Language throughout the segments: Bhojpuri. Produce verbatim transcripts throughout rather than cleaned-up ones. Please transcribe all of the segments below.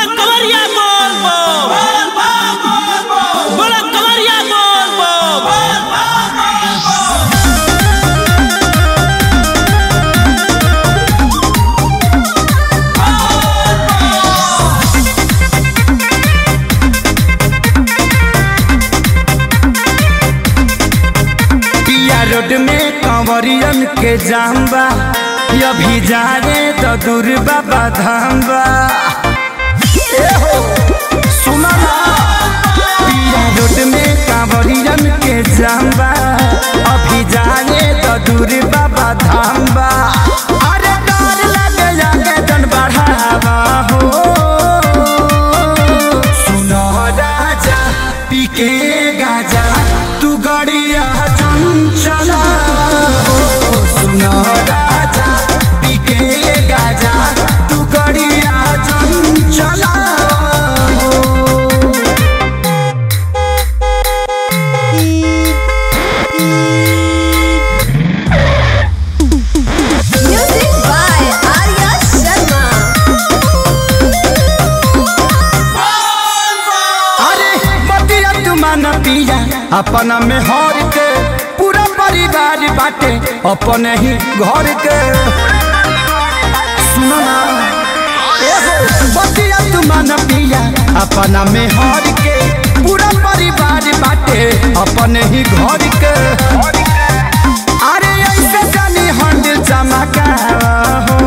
बोला कवरिया बोल बोल बोला कवरिया बोल बोल पिया रोड में कंवरियन के जाम्बा अभी जा रे तो दूर बाबा धाम्बा सुना ना पिया रोड में कंवरियन के जाम्बा अभी जा रे तो दूर बाबा धाम्बा अरे डर लगे जाके जन बढ़ावा हो सुनो राजा पी के गाजा तू गड़िया चंचला हो सुनो राजा पी के गाजा तू गड़िया चंचला हो Music by Arya Sharma. अरे बतिया तुमान पिया अपना में हर के पूरा परिवार बाटे अपने ही घर के सुनो ना एहो बतिया तुमान पिया अपना में हर के पूरा परिवार बाटे अपने ही घर के अरे ऐसे जानी हंड चमका हो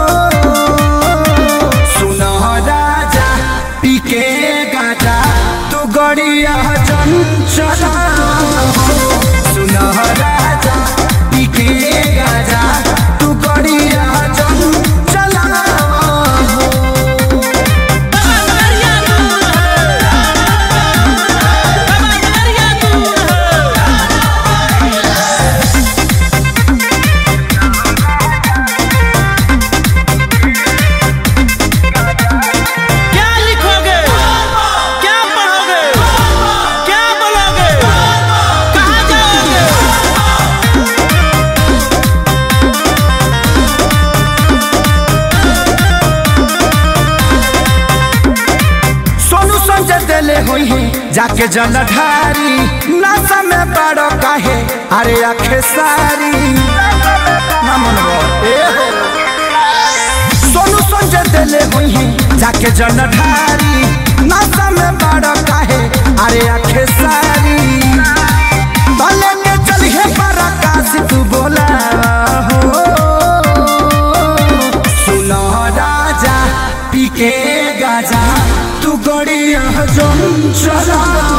सुनो राजा पी के गाजा तू गड़िया चंचला हो सुनो राजा पी के गाजा तू गड़िया चंचला हो बाबा कवरिया दूर है बाबा कवरिया दूर है क्या लिखोगे क्या पढ़ोगे क्या बोलोगे कहाँ जाओगे सोनू संजय दिले हुई है जाके जलधारी नशा में बड़ो काहे अरे आखे सारी ना मनवा ए हो सोनू संजय दिले हुई है जाके जलधारी नशा में बड़ो काहे अरे आखे सारी भले के चलिए पराकाश तू बोला हो सुनो राजा पी के गाजा तू गड़िया चंचला